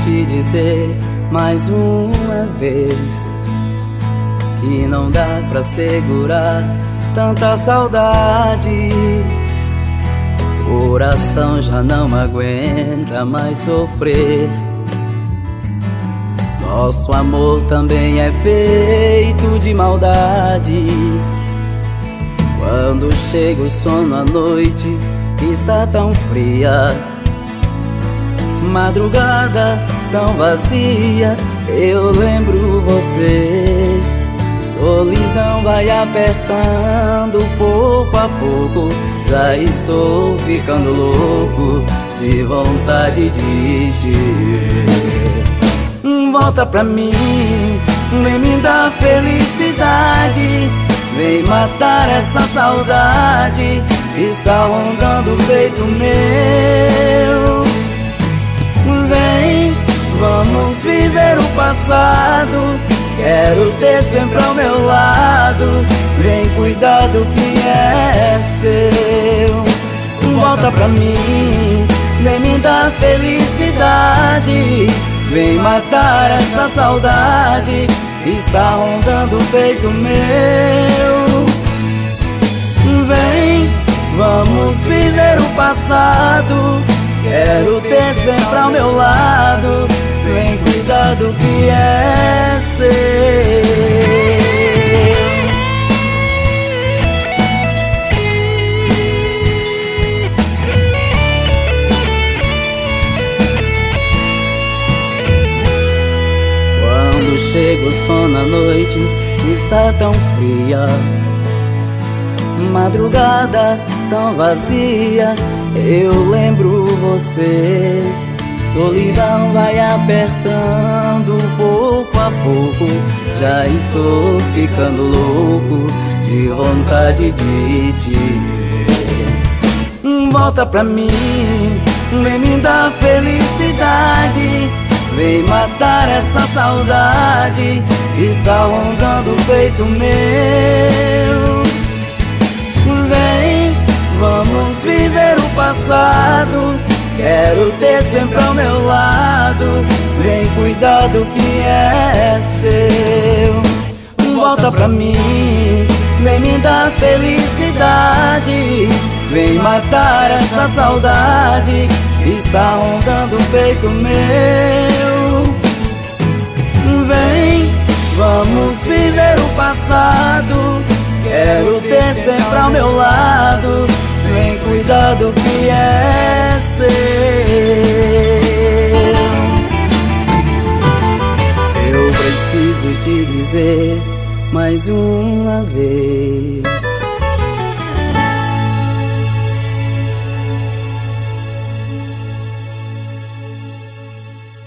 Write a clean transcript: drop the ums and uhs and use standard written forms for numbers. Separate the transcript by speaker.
Speaker 1: te dizer mais uma vez que não dá pra segurar tanta saudade. O coração já não aguenta mais sofrer. Nosso amor também é feito de maldades. Quando chega o sono à noite, está tão fria, madrugada tão vazia, eu lembro você. Solidão vai apertando pouco a pouco, já estou ficando louco de vontade de te ver. Volta pra mim, vem me dar felicidade, vem matar essa saudade que está rondando o peito meu. Vem, vamos viver o passado, quero ter sempre ao meu lado. Vem cuidar do que é seu. Volta pra mim, vem me dar felicidade, vem matar essa saudade que está rondando o peito meu. Vem, vamos viver o passado, quero ter sempre ao meu lado. Vem cuidar do que é seu. Quando chega o sono à noite, está tão fria, madrugada tão vazia, eu lembro você. Solidão vai apertando pouco a pouco, já estou ficando louco de vontade de te ver. Volta pra mim, vem me dar felicidade, vem matar essa saudade que está rondando o peito meu. Vem, vamos viver o passado, quero ter sempre ao meu lado. Vem cuidar do que é seu. Volta pra mim, vem me dar felicidade, vem matar essa saudade que está rondando o peito meu. Vem, vamos viver o passado, quero ter sempre ao meu lado. Vem cuidar do que é seu. Eu preciso te dizer mais uma vez